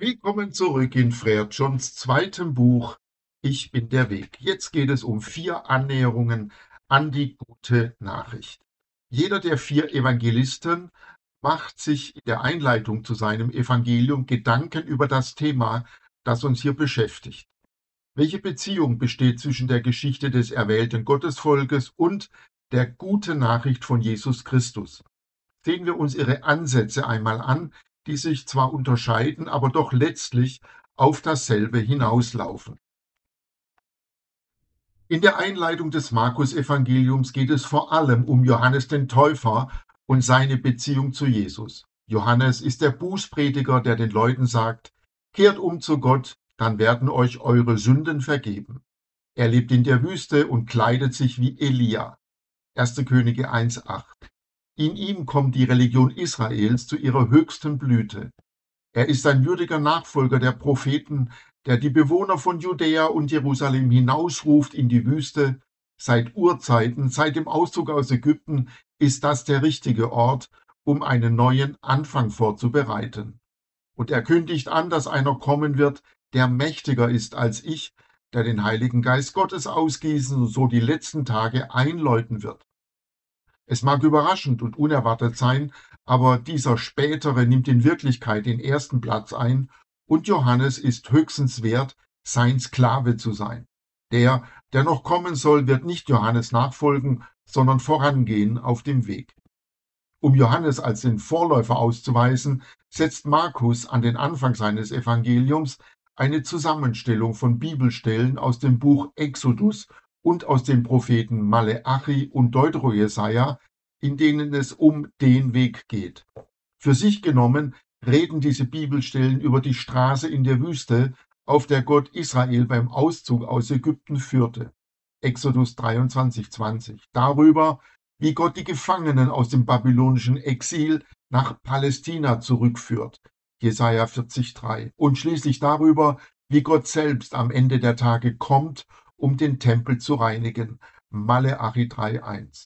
Willkommen zurück in Fred Johns zweitem Buch Ich bin der Weg. Jetzt geht es um 4 Annäherungen an die gute Nachricht. Jeder der 4 Evangelisten macht sich in der Einleitung zu seinem Evangelium Gedanken über das Thema, das uns hier beschäftigt. Welche Beziehung besteht zwischen der Geschichte des erwählten Gottesvolkes und der guten Nachricht von Jesus Christus? Sehen wir uns ihre Ansätze einmal an, die sich zwar unterscheiden, aber doch letztlich auf dasselbe hinauslaufen. In der Einleitung des Markus-Evangeliums geht es vor allem um Johannes den Täufer und seine Beziehung zu Jesus. Johannes ist der Bußprediger, der den Leuten sagt: Kehrt um zu Gott, dann werden euch eure Sünden vergeben. Er lebt in der Wüste und kleidet sich wie Elia. 1. Könige 1,8. In ihm kommt die Religion Israels zu ihrer höchsten Blüte. Er ist ein würdiger Nachfolger der Propheten, der die Bewohner von Judäa und Jerusalem hinausruft in die Wüste. Seit Urzeiten, seit dem Auszug aus Ägypten, ist das der richtige Ort, um einen neuen Anfang vorzubereiten. Und er kündigt an, dass einer kommen wird, der mächtiger ist als ich, der den Heiligen Geist Gottes ausgießen und so die letzten Tage einläuten wird. Es mag überraschend und unerwartet sein, aber dieser Spätere nimmt in Wirklichkeit den ersten Platz ein und Johannes ist höchstens wert, sein Sklave zu sein. Der noch kommen soll, wird nicht Johannes nachfolgen, sondern vorangehen auf dem Weg. Um Johannes als den Vorläufer auszuweisen, setzt Markus an den Anfang seines Evangeliums eine Zusammenstellung von Bibelstellen aus dem Buch Exodus und aus den Propheten Maleachi und Deuterojesaja, in denen es um den Weg geht. Für sich genommen reden diese Bibelstellen über die Straße in der Wüste, auf der Gott Israel beim Auszug aus Ägypten führte. Exodus 23,20. Darüber, wie Gott die Gefangenen aus dem babylonischen Exil nach Palästina zurückführt. Jesaja 40,3. Und schließlich darüber, wie Gott selbst am Ende der Tage kommt, um den Tempel zu reinigen. Maleachi 3,1.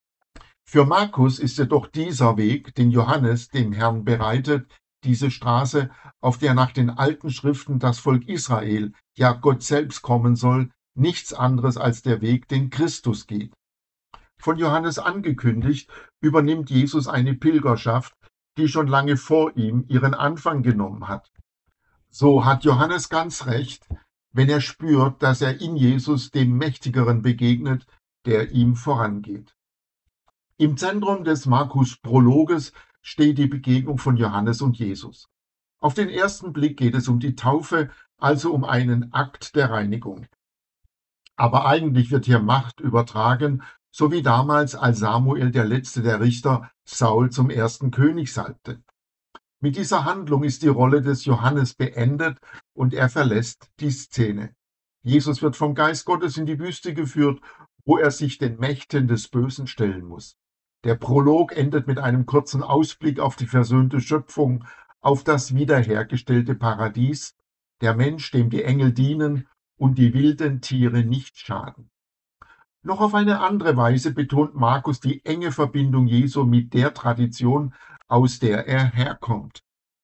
Für Markus ist jedoch dieser Weg, den Johannes dem Herrn bereitet, diese Straße, auf der nach den alten Schriften das Volk Israel, ja Gott selbst kommen soll, nichts anderes als der Weg, den Christus geht. Von Johannes angekündigt, übernimmt Jesus eine Pilgerschaft, die schon lange vor ihm ihren Anfang genommen hat. So hat Johannes ganz recht, wenn er spürt, dass er in Jesus dem Mächtigeren begegnet, der ihm vorangeht. Im Zentrum des Markus-Prologes steht die Begegnung von Johannes und Jesus. Auf den ersten Blick geht es um die Taufe, also um einen Akt der Reinigung. Aber eigentlich wird hier Macht übertragen, so wie damals, als Samuel, der letzte der Richter, Saul zum ersten König salbte. Mit dieser Handlung ist die Rolle des Johannes beendet und er verlässt die Szene. Jesus wird vom Geist Gottes in die Wüste geführt, wo er sich den Mächten des Bösen stellen muss. Der Prolog endet mit einem kurzen Ausblick auf die versöhnte Schöpfung, auf das wiederhergestellte Paradies, der Mensch, dem die Engel dienen und die wilden Tiere nicht schaden. Noch auf eine andere Weise betont Markus die enge Verbindung Jesu mit der Tradition, aus der er herkommt.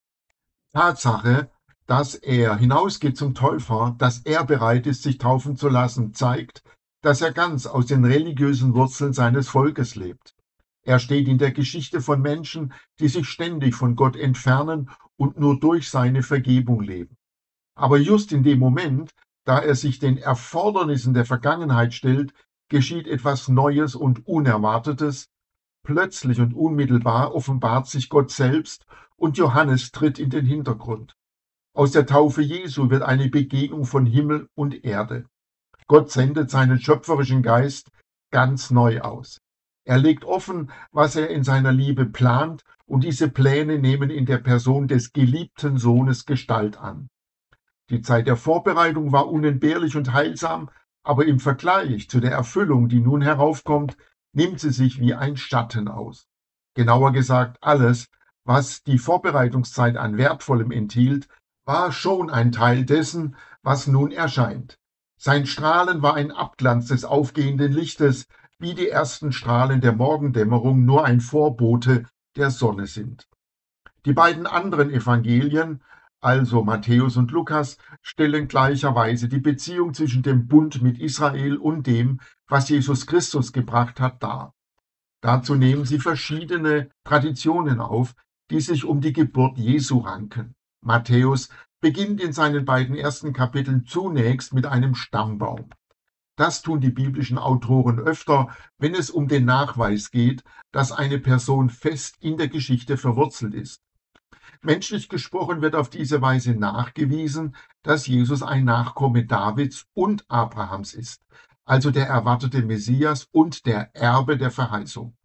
Tatsache, dass er hinausgeht zum Täufer, dass er bereit ist, sich taufen zu lassen, zeigt, dass er ganz aus den religiösen Wurzeln seines Volkes lebt. Er steht in der Geschichte von Menschen, die sich ständig von Gott entfernen und nur durch seine Vergebung leben. Aber just in dem Moment, da er sich den Erfordernissen der Vergangenheit stellt, geschieht etwas Neues und Unerwartetes. Plötzlich und unmittelbar offenbart sich Gott selbst und Johannes tritt in den Hintergrund. Aus der Taufe Jesu wird eine Begegnung von Himmel und Erde. Gott sendet seinen schöpferischen Geist ganz neu aus. Er legt offen, was er in seiner Liebe plant, und diese Pläne nehmen in der Person des geliebten Sohnes Gestalt an. Die Zeit der Vorbereitung war unentbehrlich und heilsam, aber im Vergleich zu der Erfüllung, die nun heraufkommt, nimmt sie sich wie ein Schatten aus. Genauer gesagt, alles, was die Vorbereitungszeit an Wertvollem enthielt, war schon ein Teil dessen, was nun erscheint. Sein Strahlen war ein Abglanz des aufgehenden Lichtes, wie die ersten Strahlen der Morgendämmerung nur ein Vorbote der Sonne sind. Die beiden anderen Evangelien, Also Matthäus und Lukas stellen gleicherweise die Beziehung zwischen dem Bund mit Israel und dem, was Jesus Christus gebracht hat, dar. Dazu nehmen sie verschiedene Traditionen auf, die sich um die Geburt Jesu ranken. Matthäus beginnt in seinen beiden ersten Kapiteln zunächst mit einem Stammbaum. Das tun die biblischen Autoren öfter, wenn es um den Nachweis geht, dass eine Person fest in der Geschichte verwurzelt ist. Menschlich gesprochen wird auf diese Weise nachgewiesen, dass Jesus ein Nachkomme Davids und Abrahams ist, also der erwartete Messias und der Erbe der Verheißung.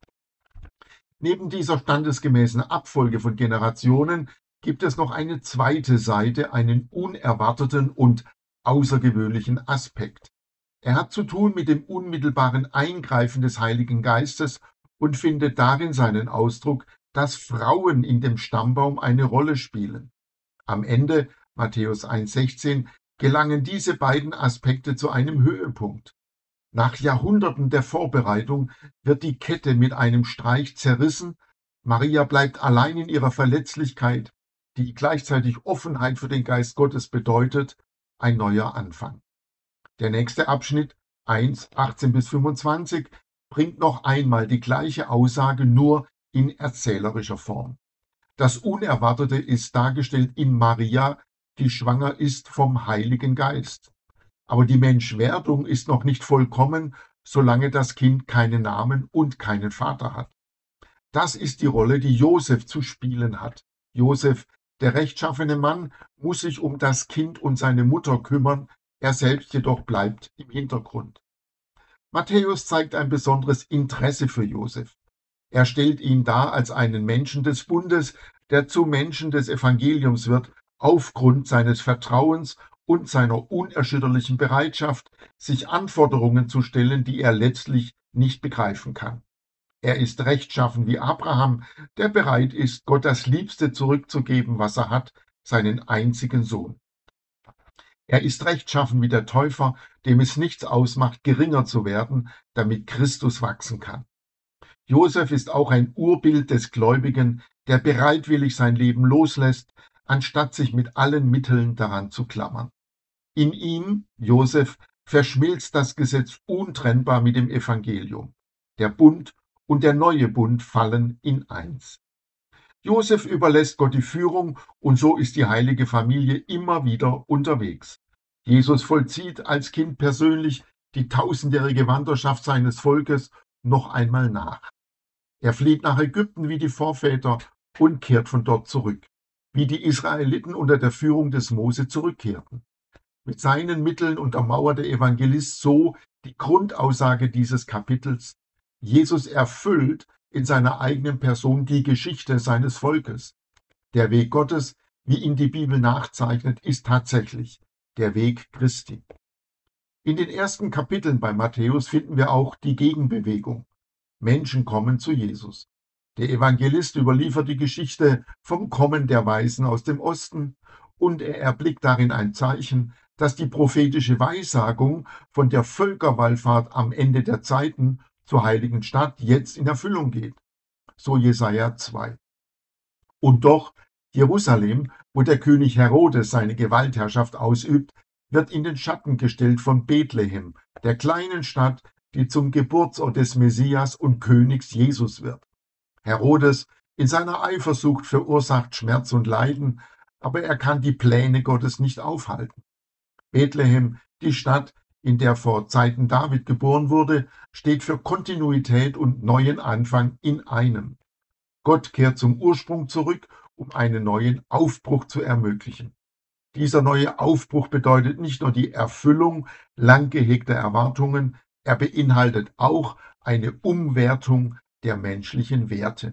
Neben dieser standesgemäßen Abfolge von Generationen gibt es noch eine zweite Seite, einen unerwarteten und außergewöhnlichen Aspekt. Er hat zu tun mit dem unmittelbaren Eingreifen des Heiligen Geistes und findet darin seinen Ausdruck, dass Frauen in dem Stammbaum eine Rolle spielen. Am Ende, Matthäus 1,16, gelangen diese beiden Aspekte zu einem Höhepunkt. Nach Jahrhunderten der Vorbereitung wird die Kette mit einem Streich zerrissen. Maria bleibt allein in ihrer Verletzlichkeit, die gleichzeitig Offenheit für den Geist Gottes bedeutet, ein neuer Anfang. Der nächste Abschnitt, 1, 18 bis 25, bringt noch einmal die gleiche Aussage, nur in erzählerischer Form. Das Unerwartete ist dargestellt in Maria, die schwanger ist vom Heiligen Geist. Aber die Menschwerdung ist noch nicht vollkommen, solange das Kind keinen Namen und keinen Vater hat. Das ist die Rolle, die Josef zu spielen hat. Josef, der rechtschaffene Mann, muss sich um das Kind und seine Mutter kümmern, er selbst jedoch bleibt im Hintergrund. Matthäus zeigt ein besonderes Interesse für Josef. Er stellt ihn dar als einen Menschen des Bundes, der zum Menschen des Evangeliums wird, aufgrund seines Vertrauens und seiner unerschütterlichen Bereitschaft, sich Anforderungen zu stellen, die er letztlich nicht begreifen kann. Er ist rechtschaffen wie Abraham, der bereit ist, Gott das Liebste zurückzugeben, was er hat, seinen einzigen Sohn. Er ist rechtschaffen wie der Täufer, dem es nichts ausmacht, geringer zu werden, damit Christus wachsen kann. Josef ist auch ein Urbild des Gläubigen, der bereitwillig sein Leben loslässt, anstatt sich mit allen Mitteln daran zu klammern. In ihm, Josef, verschmilzt das Gesetz untrennbar mit dem Evangelium. Der Bund und der neue Bund fallen in eins. Josef überlässt Gott die Führung und so ist die heilige Familie immer wieder unterwegs. Jesus vollzieht als Kind persönlich die tausendjährige Wanderschaft seines Volkes noch einmal nach. Er flieht nach Ägypten wie die Vorväter und kehrt von dort zurück, wie die Israeliten unter der Führung des Mose zurückkehrten. Mit seinen Mitteln untermauert der Evangelist so die Grundaussage dieses Kapitels: Jesus erfüllt in seiner eigenen Person die Geschichte seines Volkes. Der Weg Gottes, wie ihn die Bibel nachzeichnet, ist tatsächlich der Weg Christi. In den ersten Kapiteln bei Matthäus finden wir auch die Gegenbewegung. Menschen kommen zu Jesus. Der Evangelist überliefert die Geschichte vom Kommen der Weisen aus dem Osten und er erblickt darin ein Zeichen, dass die prophetische Weissagung von der Völkerwallfahrt am Ende der Zeiten zur heiligen Stadt jetzt in Erfüllung geht. So Jesaja 2. Und doch, Jerusalem, wo der König Herodes seine Gewaltherrschaft ausübt, wird in den Schatten gestellt von Bethlehem, der kleinen Stadt, die zum Geburtsort des Messias und Königs Jesus wird. Herodes in seiner Eifersucht verursacht Schmerz und Leiden, aber er kann die Pläne Gottes nicht aufhalten. Bethlehem, die Stadt, in der vor Zeiten David geboren wurde, steht für Kontinuität und neuen Anfang in einem. Gott kehrt zum Ursprung zurück, um einen neuen Aufbruch zu ermöglichen. Dieser neue Aufbruch bedeutet nicht nur die Erfüllung lang gehegter Erwartungen, er beinhaltet auch eine Umwertung der menschlichen Werte.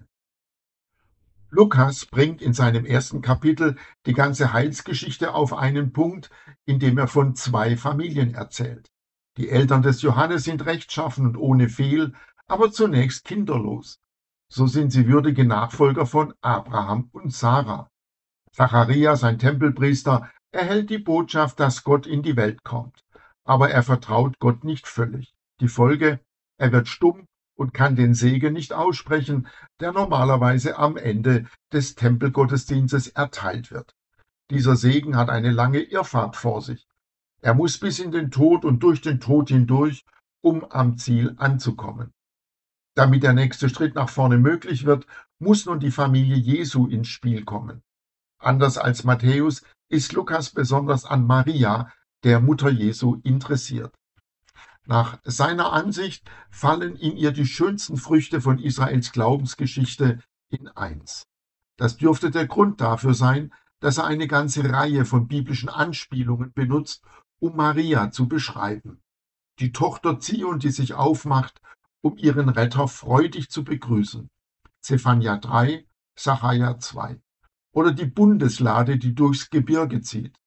Lukas bringt in seinem ersten Kapitel die ganze Heilsgeschichte auf einen Punkt, indem er von zwei Familien erzählt. Die Eltern des Johannes sind rechtschaffen und ohne Fehl, aber zunächst kinderlos. So sind sie würdige Nachfolger von Abraham und Sarah. Zacharias, ein Tempelpriester, erhält die Botschaft, dass Gott in die Welt kommt. Aber er vertraut Gott nicht völlig. Die Folge: Er wird stumm und kann den Segen nicht aussprechen, der normalerweise am Ende des Tempelgottesdienstes erteilt wird. Dieser Segen hat eine lange Irrfahrt vor sich. Er muss bis in den Tod und durch den Tod hindurch, um am Ziel anzukommen. Damit der nächste Schritt nach vorne möglich wird, muss nun die Familie Jesu ins Spiel kommen. Anders als Matthäus ist Lukas besonders an Maria, der Mutter Jesu, interessiert. Nach seiner Ansicht fallen in ihr die schönsten Früchte von Israels Glaubensgeschichte in eins. Das dürfte der Grund dafür sein, dass er eine ganze Reihe von biblischen Anspielungen benutzt, um Maria zu beschreiben. Die Tochter Zion, die sich aufmacht, um ihren Retter freudig zu begrüßen. Zephania 3, Sacharja 2. Oder die Bundeslade, die durchs Gebirge zieht.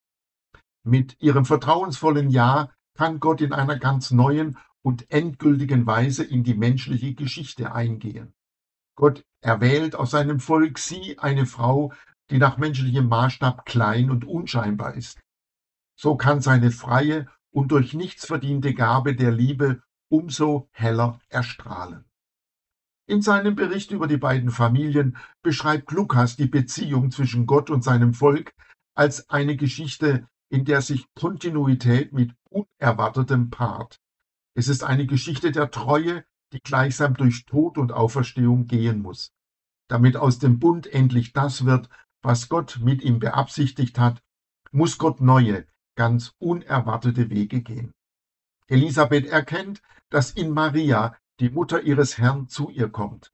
Mit ihrem vertrauensvollen Ja kann Gott in einer ganz neuen und endgültigen Weise in die menschliche Geschichte eingehen. Gott erwählt aus seinem Volk sie, eine Frau, die nach menschlichem Maßstab klein und unscheinbar ist. So kann seine freie und durch nichts verdiente Gabe der Liebe umso heller erstrahlen. In seinem Bericht über die beiden Familien beschreibt Lukas die Beziehung zwischen Gott und seinem Volk als eine Geschichte, in der sich Kontinuität mit Unerwartetem paart. Es ist eine Geschichte der Treue, die gleichsam durch Tod und Auferstehung gehen muss, damit aus dem Bund endlich das wird, was Gott mit ihm beabsichtigt hat, muss Gott neue, ganz unerwartete Wege gehen. Elisabeth erkennt, dass in Maria die Mutter ihres Herrn zu ihr kommt.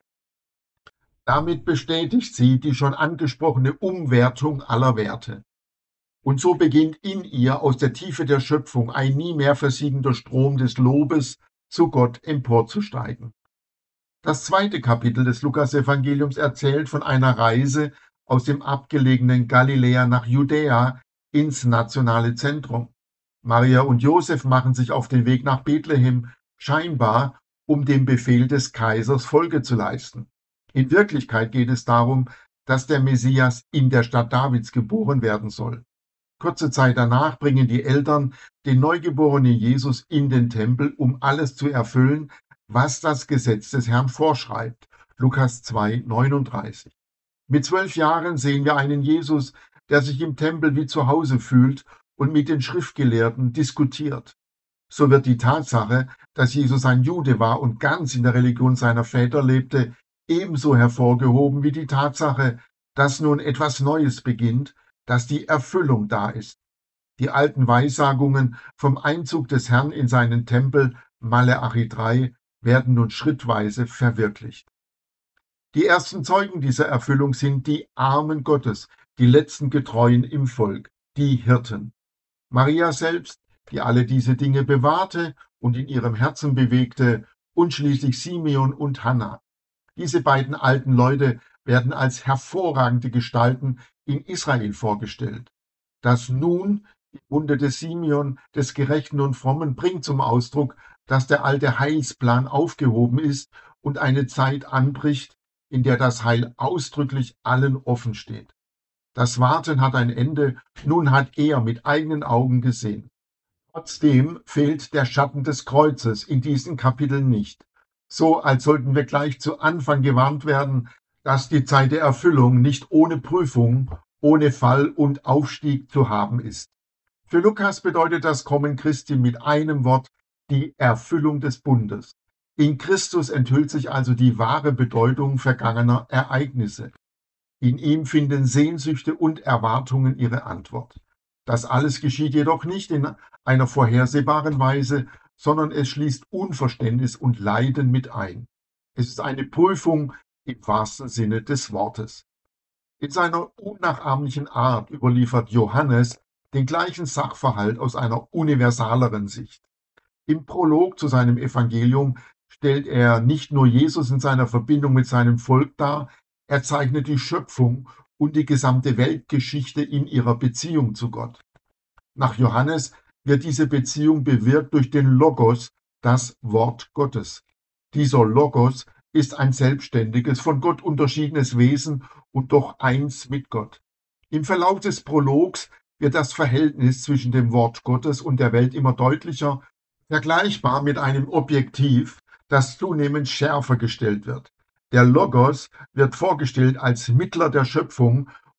Damit bestätigt sie die schon angesprochene Umwertung aller Werte. Und so beginnt in ihr aus der Tiefe der Schöpfung ein nie mehr versiegender Strom des Lobes zu Gott emporzusteigen. Das zweite Kapitel des Lukasevangeliums erzählt von einer Reise aus dem abgelegenen Galiläa nach Judäa ins nationale Zentrum. Maria und Josef machen sich auf den Weg nach Bethlehem, scheinbar um dem Befehl des Kaisers Folge zu leisten. In Wirklichkeit geht es darum, dass der Messias in der Stadt Davids geboren werden soll. Kurze Zeit danach bringen die Eltern den neugeborenen Jesus in den Tempel, um alles zu erfüllen, was das Gesetz des Herrn vorschreibt. Lukas 2, 39. Mit 12 Jahren sehen wir einen Jesus, der sich im Tempel wie zu Hause fühlt und mit den Schriftgelehrten diskutiert. So wird die Tatsache, dass Jesus ein Jude war und ganz in der Religion seiner Väter lebte, ebenso hervorgehoben wie die Tatsache, dass nun etwas Neues beginnt, dass die Erfüllung da ist. Die alten Weissagungen vom Einzug des Herrn in seinen Tempel, Maleachi 3, werden nun schrittweise verwirklicht. Die ersten Zeugen dieser Erfüllung sind die Armen Gottes, die letzten Getreuen im Volk, die Hirten. Maria selbst, die alle diese Dinge bewahrte und in ihrem Herzen bewegte, und schließlich Simeon und Hannah. Diese beiden alten Leute werden als hervorragende Gestalten in Israel vorgestellt. Das Nun im Munde des Simeon, des Gerechten und Frommen, bringt zum Ausdruck, dass der alte Heilsplan aufgehoben ist und eine Zeit anbricht, in der das Heil ausdrücklich allen offen steht. Das Warten hat ein Ende, nun hat er mit eigenen Augen gesehen. Trotzdem fehlt der Schatten des Kreuzes in diesen Kapiteln nicht. So als sollten wir gleich zu Anfang gewarnt werden, dass die Zeit der Erfüllung nicht ohne Prüfung, ohne Fall und Aufstieg zu haben ist. Für Lukas bedeutet das Kommen Christi mit einem Wort die Erfüllung des Bundes. In Christus enthüllt sich also die wahre Bedeutung vergangener Ereignisse. In ihm finden Sehnsüchte und Erwartungen ihre Antwort. Das alles geschieht jedoch nicht in einer vorhersehbaren Weise, sondern es schließt Unverständnis und Leiden mit ein. Es ist eine Prüfung im wahrsten Sinne des Wortes. In seiner unnachahmlichen Art überliefert Johannes den gleichen Sachverhalt aus einer universaleren Sicht. Im Prolog zu seinem Evangelium stellt er nicht nur Jesus in seiner Verbindung mit seinem Volk dar, er zeichnet die Schöpfung und die gesamte Weltgeschichte in ihrer Beziehung zu Gott. Nach Johannes wird diese Beziehung bewirkt durch den Logos, das Wort Gottes. Dieser Logos ist ein selbstständiges, von Gott unterschiedenes Wesen und doch eins mit Gott. Im Verlauf des Prologs wird das Verhältnis zwischen dem Wort Gottes und der Welt immer deutlicher, vergleichbar mit einem Objektiv, das zunehmend schärfer gestellt wird. Der Logos wird vorgestellt als Mittler der Schöpfung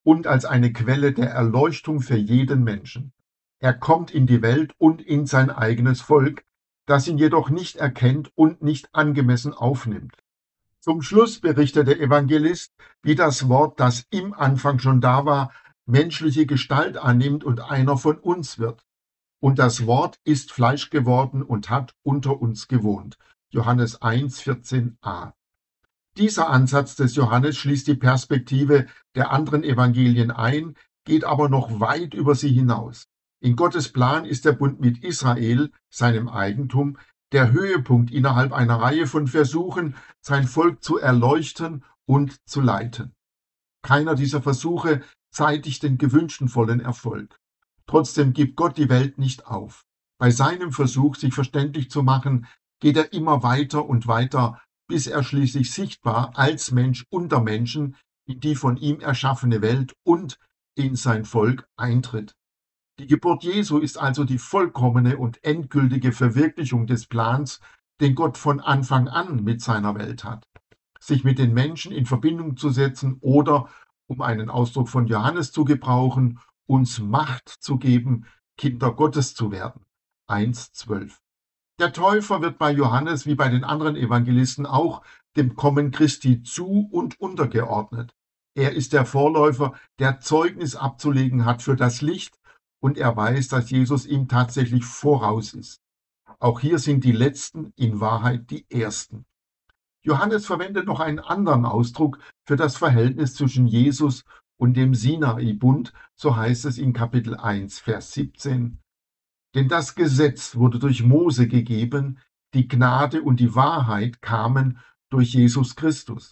und als eine Quelle der Erleuchtung für jeden Menschen. Er kommt in die Welt und in sein eigenes Volk, das ihn jedoch nicht erkennt und nicht angemessen aufnimmt. Zum Schluss berichtet der Evangelist, wie das Wort, das im Anfang schon da war, menschliche Gestalt annimmt und einer von uns wird. Und das Wort ist Fleisch geworden und hat unter uns gewohnt. Johannes 1,14a. Dieser Ansatz des Johannes schließt die Perspektive der anderen Evangelien ein, geht aber noch weit über sie hinaus. In Gottes Plan ist der Bund mit Israel, seinem Eigentum, der Höhepunkt innerhalb einer Reihe von Versuchen, sein Volk zu erleuchten und zu leiten. Keiner dieser Versuche zeitigt den gewünschten vollen Erfolg. Trotzdem gibt Gott die Welt nicht auf. Bei seinem Versuch, sich verständlich zu machen, geht er immer weiter und weiter, bis er schließlich sichtbar als Mensch unter Menschen in die von ihm erschaffene Welt und in sein Volk eintritt. Die Geburt Jesu ist also die vollkommene und endgültige Verwirklichung des Plans, den Gott von Anfang an mit seiner Welt hat. Sich mit den Menschen in Verbindung zu setzen oder, um einen Ausdruck von Johannes zu gebrauchen, uns Macht zu geben, Kinder Gottes zu werden. 1,12. Der Täufer wird bei Johannes wie bei den anderen Evangelisten auch dem Kommen Christi zu- und untergeordnet. Er ist der Vorläufer, der Zeugnis abzulegen hat für das Licht, und er weiß, dass Jesus ihm tatsächlich voraus ist. Auch hier sind die Letzten in Wahrheit die Ersten. Johannes verwendet noch einen anderen Ausdruck für das Verhältnis zwischen Jesus und dem Sinai-Bund, so heißt es in Kapitel 1, Vers 17. Denn das Gesetz wurde durch Mose gegeben, die Gnade und die Wahrheit kamen durch Jesus Christus.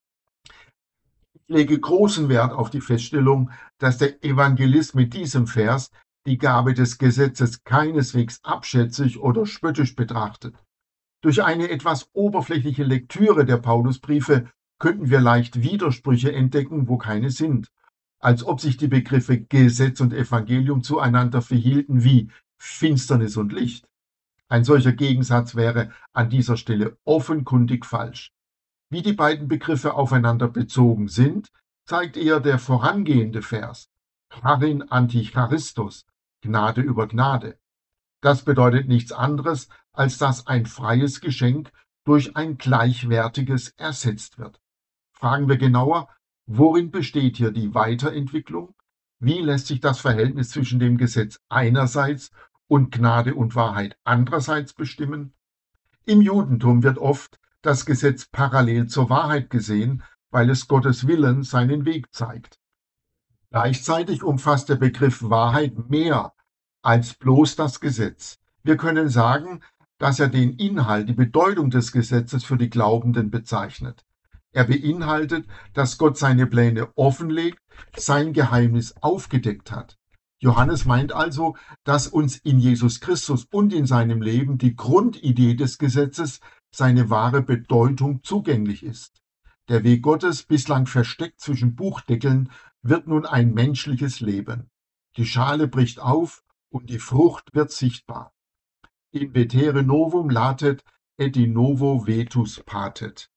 Ich lege großen Wert auf die Feststellung, dass der Evangelist mit diesem Vers die Gabe des Gesetzes keineswegs abschätzig oder spöttisch betrachtet. Durch eine etwas oberflächliche Lektüre der Paulusbriefe könnten wir leicht Widersprüche entdecken, wo keine sind, als ob sich die Begriffe Gesetz und Evangelium zueinander verhielten wie Finsternis und Licht. Ein solcher Gegensatz wäre an dieser Stelle offenkundig falsch. Wie die beiden Begriffe aufeinander bezogen sind, zeigt eher der vorangehende Vers. Charin anti Charistos, Gnade über Gnade. Das bedeutet nichts anderes, als dass ein freies Geschenk durch ein gleichwertiges ersetzt wird. Fragen wir genauer, worin besteht hier die Weiterentwicklung? Wie lässt sich das Verhältnis zwischen dem Gesetz einerseits und Gnade und Wahrheit andererseits bestimmen? Im Judentum wird oft das Gesetz parallel zur Wahrheit gesehen, weil es Gottes Willen seinen Weg zeigt. Gleichzeitig umfasst der Begriff Wahrheit mehr als bloß das Gesetz. Wir können sagen, dass er den Inhalt, die Bedeutung des Gesetzes für die Glaubenden bezeichnet. Er beinhaltet, dass Gott seine Pläne offenlegt, sein Geheimnis aufgedeckt hat. Johannes meint also, dass uns in Jesus Christus und in seinem Leben die Grundidee des Gesetzes, seine wahre Bedeutung zugänglich ist. Der Weg Gottes, bislang versteckt zwischen Buchdeckeln, wird nun ein menschliches Leben. Die Schale bricht auf und die Frucht wird sichtbar. In vetere novum latet et in novo vetus patet.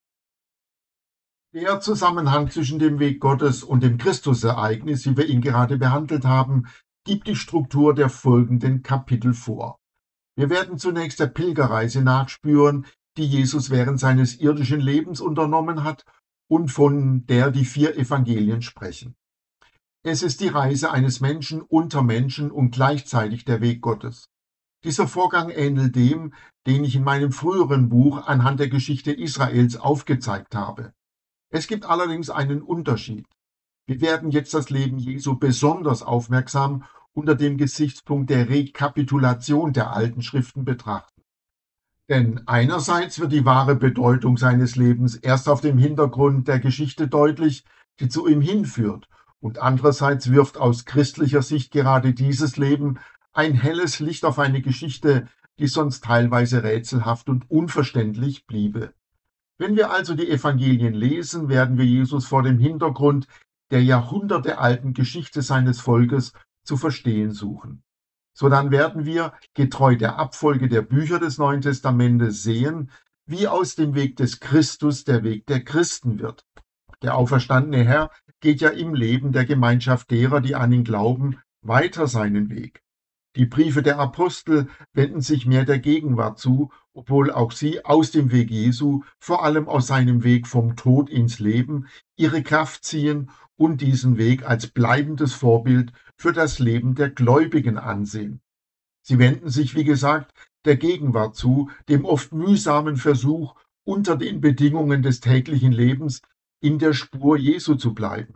Der Zusammenhang zwischen dem Weg Gottes und dem Christusereignis, wie wir ihn gerade behandelt haben, gibt die Struktur der folgenden Kapitel vor. Wir werden zunächst der Pilgerreise nachspüren, die Jesus während seines irdischen Lebens unternommen hat und von der die 4 Evangelien sprechen. Es ist die Reise eines Menschen unter Menschen und gleichzeitig der Weg Gottes. Dieser Vorgang ähnelt dem, den ich in meinem früheren Buch anhand der Geschichte Israels aufgezeigt habe. Es gibt allerdings einen Unterschied. Wir werden jetzt das Leben Jesu besonders aufmerksam unter dem Gesichtspunkt der Rekapitulation der alten Schriften betrachten. Denn einerseits wird die wahre Bedeutung seines Lebens erst auf dem Hintergrund der Geschichte deutlich, die zu ihm hinführt, und andererseits wirft aus christlicher Sicht gerade dieses Leben ein helles Licht auf eine Geschichte, die sonst teilweise rätselhaft und unverständlich bliebe. Wenn wir also die Evangelien lesen, werden wir Jesus vor dem Hintergrund der jahrhundertealten Geschichte seines Volkes zu verstehen suchen. Sodann werden wir, getreu der Abfolge der Bücher des Neuen Testamentes, sehen, wie aus dem Weg des Christus der Weg der Christen wird. Der auferstandene Herr geht ja im Leben der Gemeinschaft derer, die an ihn glauben, weiter seinen Weg. Die Briefe der Apostel wenden sich mehr der Gegenwart zu, obwohl auch sie aus dem Weg Jesu, vor allem aus seinem Weg vom Tod ins Leben, ihre Kraft ziehen und diesen Weg als bleibendes Vorbild für das Leben der Gläubigen ansehen. Sie wenden sich, wie gesagt, der Gegenwart zu, dem oft mühsamen Versuch, unter den Bedingungen des täglichen Lebens in der Spur Jesu zu bleiben.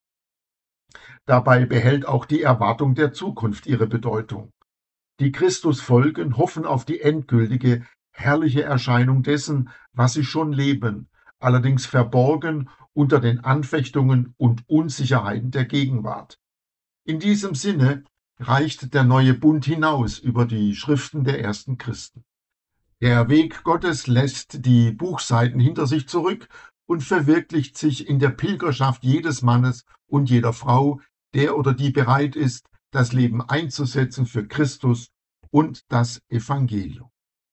Dabei behält auch die Erwartung der Zukunft ihre Bedeutung. Die Christus folgen, hoffen auf die endgültige, herrliche Erscheinung dessen, was sie schon leben, allerdings verborgen unter den Anfechtungen und Unsicherheiten der Gegenwart. In diesem Sinne reicht der neue Bund hinaus über die Schriften der ersten Christen. Der Weg Gottes lässt die Buchseiten hinter sich zurück und verwirklicht sich in der Pilgerschaft jedes Mannes und jeder Frau, der oder die bereit ist, das Leben einzusetzen für Christus und das Evangelium.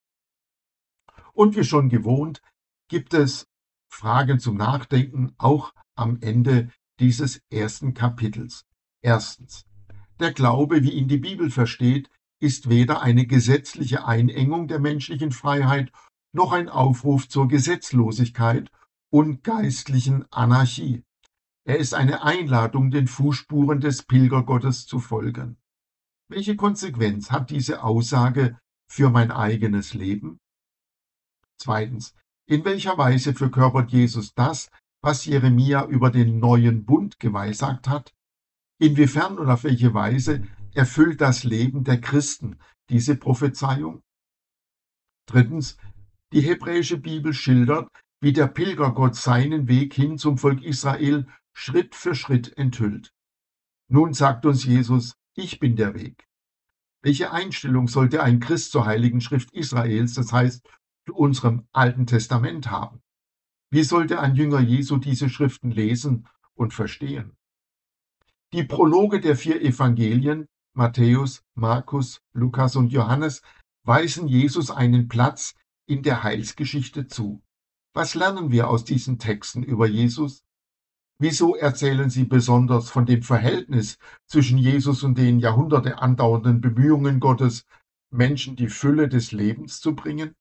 Und wie schon gewohnt, gibt es Fragen zum Nachdenken auch am Ende dieses ersten Kapitels. Erstens: Der Glaube, wie ihn die Bibel versteht, ist weder eine gesetzliche Einengung der menschlichen Freiheit noch ein Aufruf zur Gesetzlosigkeit und geistlichen Anarchie. Er ist eine Einladung, den Fußspuren des Pilgergottes zu folgen. Welche Konsequenz hat diese Aussage für mein eigenes Leben? Zweitens: In welcher Weise verkörpert Jesus das, was Jeremia über den neuen Bund geweissagt hat? Inwiefern und auf welche Weise erfüllt das Leben der Christen diese Prophezeiung? Drittens: Die hebräische Bibel schildert, wie der Pilgergott seinen Weg hin zum Volk Israel Schritt für Schritt enthüllt. Nun sagt uns Jesus: Ich bin der Weg. Welche Einstellung sollte ein Christ zur Heiligen Schrift Israels, das heißt zu unserem Alten Testament, haben? Wie sollte ein Jünger Jesu diese Schriften lesen und verstehen? Die Prologe der 4 Evangelien, Matthäus, Markus, Lukas und Johannes, weisen Jesus einen Platz in der Heilsgeschichte zu. Was lernen wir aus diesen Texten über Jesus? Wieso erzählen sie besonders von dem Verhältnis zwischen Jesus und den Jahrhunderte andauernden Bemühungen Gottes, Menschen die Fülle des Lebens zu bringen?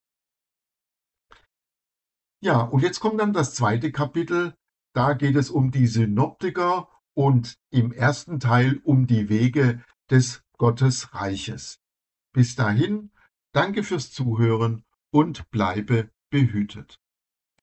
Ja, und jetzt kommt dann das zweite Kapitel. Da geht es um die Synoptiker und im ersten Teil um die Wege des Gottesreiches. Bis dahin, danke fürs Zuhören und bleibe behütet.